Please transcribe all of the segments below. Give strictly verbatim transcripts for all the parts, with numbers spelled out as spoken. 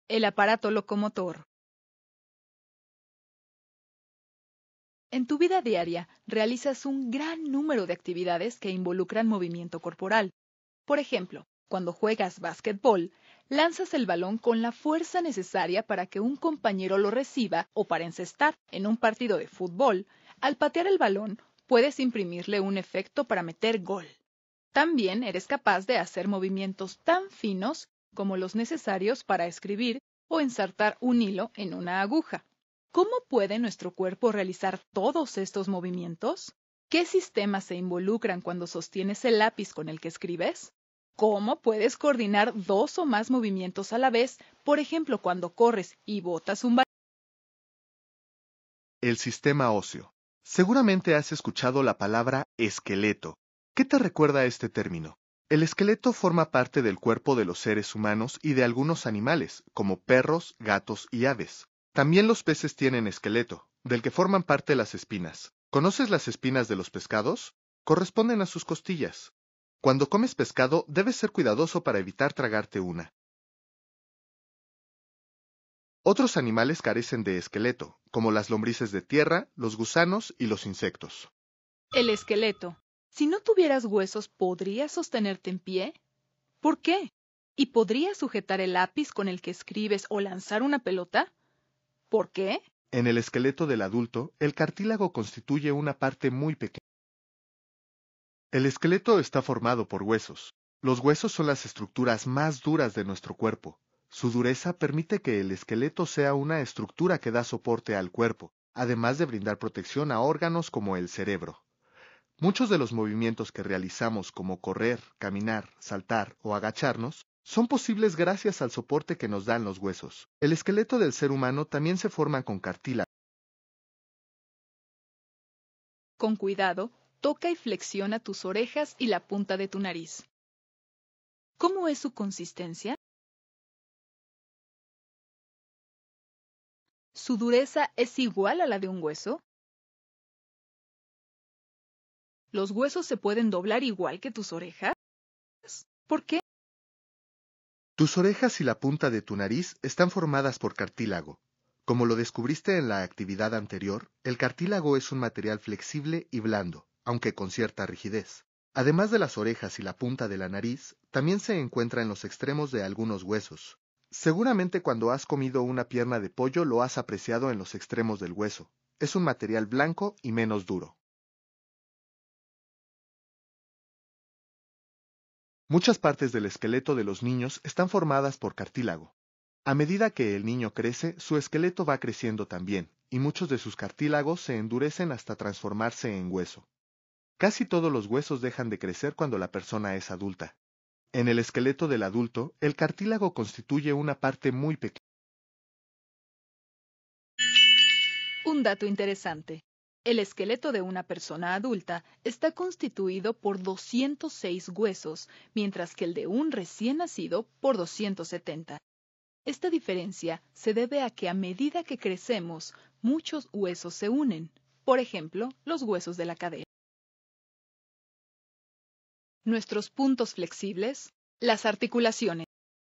El aparato locomotor. En tu vida diaria, realizas un gran número de actividades que involucran movimiento corporal. Por ejemplo, cuando juegas básquetbol, lanzas el balón con la fuerza necesaria para que un compañero lo reciba o para encestar. En un partido de fútbol, al patear el balón, puedes imprimirle un efecto para meter gol. También eres capaz de hacer movimientos tan finos como los necesarios para escribir o ensartar un hilo en una aguja. ¿Cómo puede nuestro cuerpo realizar todos estos movimientos? ¿Qué sistemas se involucran cuando sostienes el lápiz con el que escribes? ¿Cómo puedes coordinar dos o más movimientos a la vez, por ejemplo, cuando corres y botas un balón? El sistema óseo. Seguramente has escuchado la palabra esqueleto. ¿Qué te recuerda este término? El esqueleto forma parte del cuerpo de los seres humanos y de algunos animales, como perros, gatos y aves. También los peces tienen esqueleto, del que forman parte las espinas. ¿Conoces las espinas de los pescados? Corresponden a sus costillas. Cuando comes pescado, debes ser cuidadoso para evitar tragarte una. Otros animales carecen de esqueleto, como las lombrices de tierra, los gusanos y los insectos. El esqueleto. Si no tuvieras huesos, ¿podrías sostenerte en pie? ¿Por qué? ¿Y podrías sujetar el lápiz con el que escribes o lanzar una pelota? ¿Por qué? En el esqueleto del adulto, el cartílago constituye una parte muy pequeña. El esqueleto está formado por huesos. Los huesos son las estructuras más duras de nuestro cuerpo. Su dureza permite que el esqueleto sea una estructura que da soporte al cuerpo, además de brindar protección a órganos como el cerebro. Muchos de los movimientos que realizamos, como correr, caminar, saltar o agacharnos, son posibles gracias al soporte que nos dan los huesos. El esqueleto del ser humano también se forma con cartílago. Con cuidado, toca y flexiona tus orejas y la punta de tu nariz. ¿Cómo es su consistencia? ¿Su dureza es igual a la de un hueso? ¿Los huesos se pueden doblar igual que tus orejas? ¿Por qué? Tus orejas y la punta de tu nariz están formadas por cartílago. Como lo descubriste en la actividad anterior, el cartílago es un material flexible y blando, aunque con cierta rigidez. Además de las orejas y la punta de la nariz, también se encuentra en los extremos de algunos huesos. Seguramente cuando has comido una pierna de pollo lo has apreciado en los extremos del hueso. Es un material blanco y menos duro. Muchas partes del esqueleto de los niños están formadas por cartílago. A medida que el niño crece, su esqueleto va creciendo también, y muchos de sus cartílagos se endurecen hasta transformarse en hueso. Casi todos los huesos dejan de crecer cuando la persona es adulta. En el esqueleto del adulto, el cartílago constituye una parte muy pequeña. Un dato interesante. El esqueleto de una persona adulta está constituido por doscientos seis huesos, mientras que el de un recién nacido por doscientos setenta. Esta diferencia se debe a que a medida que crecemos, muchos huesos se unen, por ejemplo, los huesos de la cadera. Nuestros puntos flexibles, las articulaciones.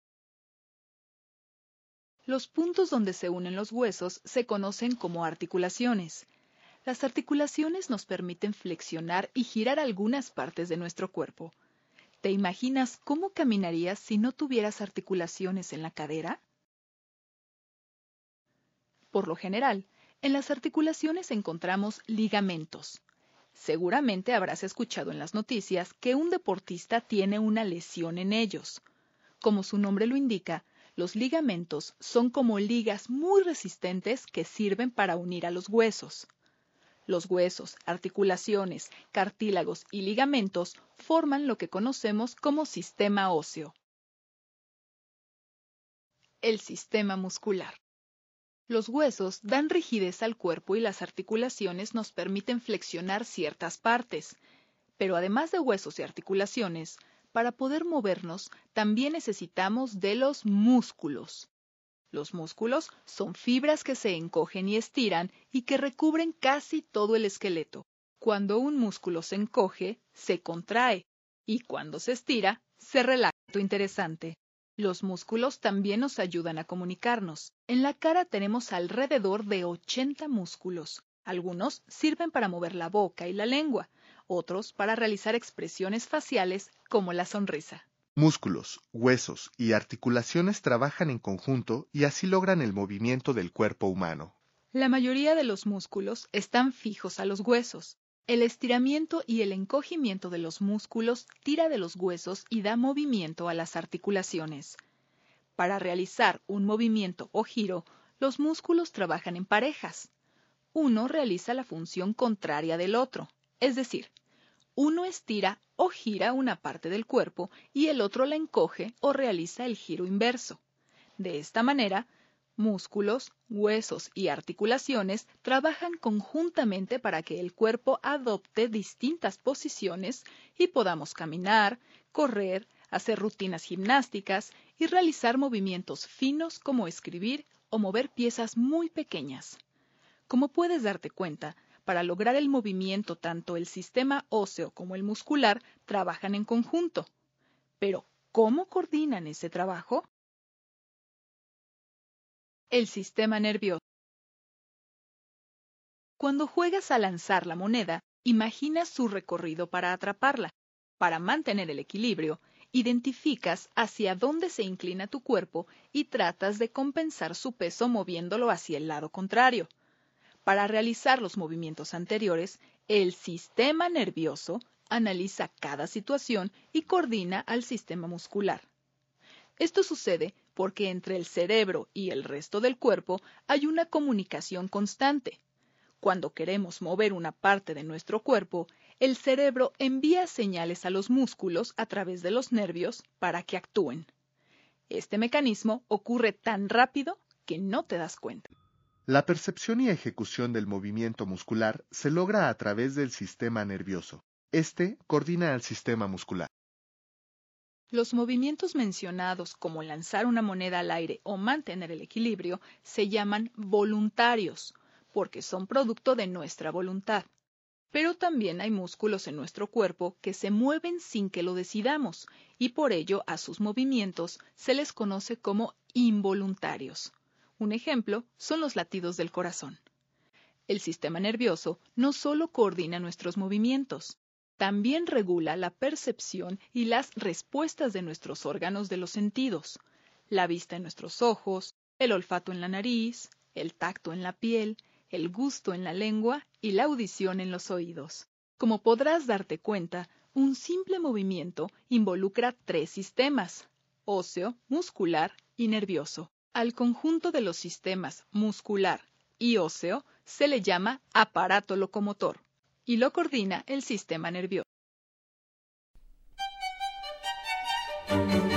Los puntos donde se unen los huesos se conocen como articulaciones. Las articulaciones nos permiten flexionar y girar algunas partes de nuestro cuerpo. ¿Te imaginas cómo caminarías si no tuvieras articulaciones en la cadera? Por lo general, en las articulaciones encontramos ligamentos. Seguramente habrás escuchado en las noticias que un deportista tiene una lesión en ellos. Como su nombre lo indica, los ligamentos son como ligas muy resistentes que sirven para unir a los huesos. Los huesos, articulaciones, cartílagos y ligamentos forman lo que conocemos como sistema óseo. El sistema muscular. Los huesos dan rigidez al cuerpo y las articulaciones nos permiten flexionar ciertas partes. Pero además de huesos y articulaciones, para poder movernos también necesitamos de los músculos. Los músculos son fibras que se encogen y estiran y que recubren casi todo el esqueleto. Cuando un músculo se encoge, se contrae, y cuando se estira, se relaja. Interesante. Los músculos también nos ayudan a comunicarnos. En la cara tenemos alrededor de ochenta músculos. Algunos sirven para mover la boca y la lengua, otros para realizar expresiones faciales como la sonrisa. Músculos, huesos y articulaciones trabajan en conjunto y así logran el movimiento del cuerpo humano. La mayoría de los músculos están fijos a los huesos. El estiramiento y el encogimiento de los músculos tira de los huesos y da movimiento a las articulaciones. Para realizar un movimiento o giro, los músculos trabajan en parejas. Uno realiza la función contraria del otro, es decir, uno estira o gira una parte del cuerpo y el otro la encoge o realiza el giro inverso. De esta manera, músculos, huesos y articulaciones trabajan conjuntamente para que el cuerpo adopte distintas posiciones y podamos caminar, correr, hacer rutinas gimnásticas y realizar movimientos finos como escribir o mover piezas muy pequeñas. Como puedes darte cuenta, para lograr el movimiento tanto el sistema óseo como el muscular trabajan en conjunto. Pero, ¿cómo coordinan ese trabajo? El sistema nervioso. Cuando juegas a lanzar la moneda, imagina su recorrido para atraparla. Para mantener el equilibrio, identificas hacia dónde se inclina tu cuerpo y tratas de compensar su peso moviéndolo hacia el lado contrario. Para realizar los movimientos anteriores, el sistema nervioso analiza cada situación y coordina al sistema muscular. Esto sucede porque entre el cerebro y el resto del cuerpo hay una comunicación constante. Cuando queremos mover una parte de nuestro cuerpo, el cerebro envía señales a los músculos a través de los nervios para que actúen. Este mecanismo ocurre tan rápido que no te das cuenta. La percepción y ejecución del movimiento muscular se logra a través del sistema nervioso. Este coordina al sistema muscular. Los movimientos mencionados, como lanzar una moneda al aire o mantener el equilibrio, se llaman voluntarios, porque son producto de nuestra voluntad. Pero también hay músculos en nuestro cuerpo que se mueven sin que lo decidamos, y por ello a sus movimientos se les conoce como involuntarios. Un ejemplo son los latidos del corazón. El sistema nervioso no solo coordina nuestros movimientos, también regula la percepción y las respuestas de nuestros órganos de los sentidos, la vista en nuestros ojos, el olfato en la nariz, el tacto en la piel, el gusto en la lengua y la audición en los oídos. Como podrás darte cuenta, un simple movimiento involucra tres sistemas: óseo, muscular y nervioso. Al conjunto de los sistemas muscular y óseo se le llama aparato locomotor y lo coordina el sistema nervioso.